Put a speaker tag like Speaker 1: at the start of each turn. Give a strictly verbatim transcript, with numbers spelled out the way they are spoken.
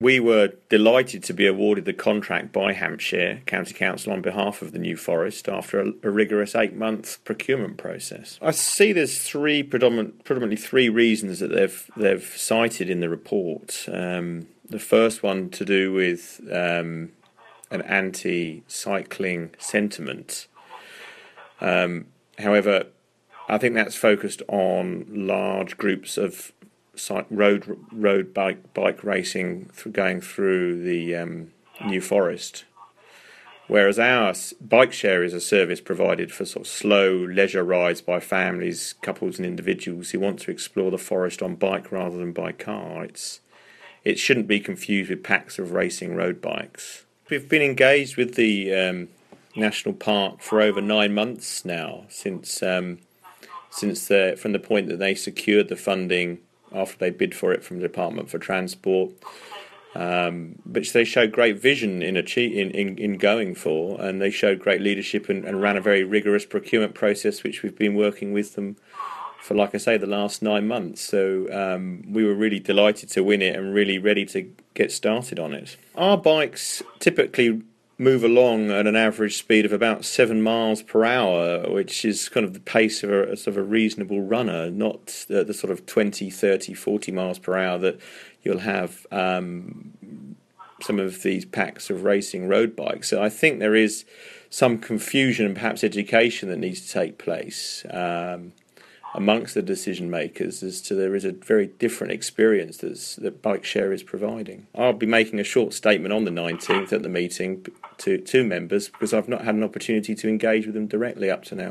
Speaker 1: We were delighted to be awarded the contract by Hampshire County Council on behalf of the New Forest after a, a rigorous eight-month procurement process. I see there's three predominant, predominantly three reasons that they've they've cited in the report. Um, the first one to do with um, an anti-cycling sentiment. Um, however, I think that's focused on large groups of road road bike bike racing through, going through the um, New Forest, whereas our bike share is a service provided for sort of slow leisure rides by families, couples, and individuals who want to explore the forest on bike rather than by car. It's it shouldn't be confused with packs of racing road bikes. We've been engaged with the um, national park for over nine months now, since um, since the, from the point that they secured the funding after they bid for it from the Department for Transport, um, which they showed great vision in, achieve, in, in in going for, and they showed great leadership and, and ran a very rigorous procurement process, which we've been working with them for, like I say, the last nine months. So um, we were really delighted to win it and really ready to get started on it. Our bikes typically move along at an average speed of about seven miles per hour, which is kind of the pace of a, a sort of a reasonable runner, not the, the sort of twenty, thirty, forty miles per hour that you'll have um, some of these packs of racing road bikes. So I think there is some confusion and perhaps education that needs to take place um, amongst the decision makers as to there is a very different experience that's, that bike share is providing. I'll be making a short statement on the nineteenth at the meeting to, to members, because I've not had an opportunity to engage with them directly up to now.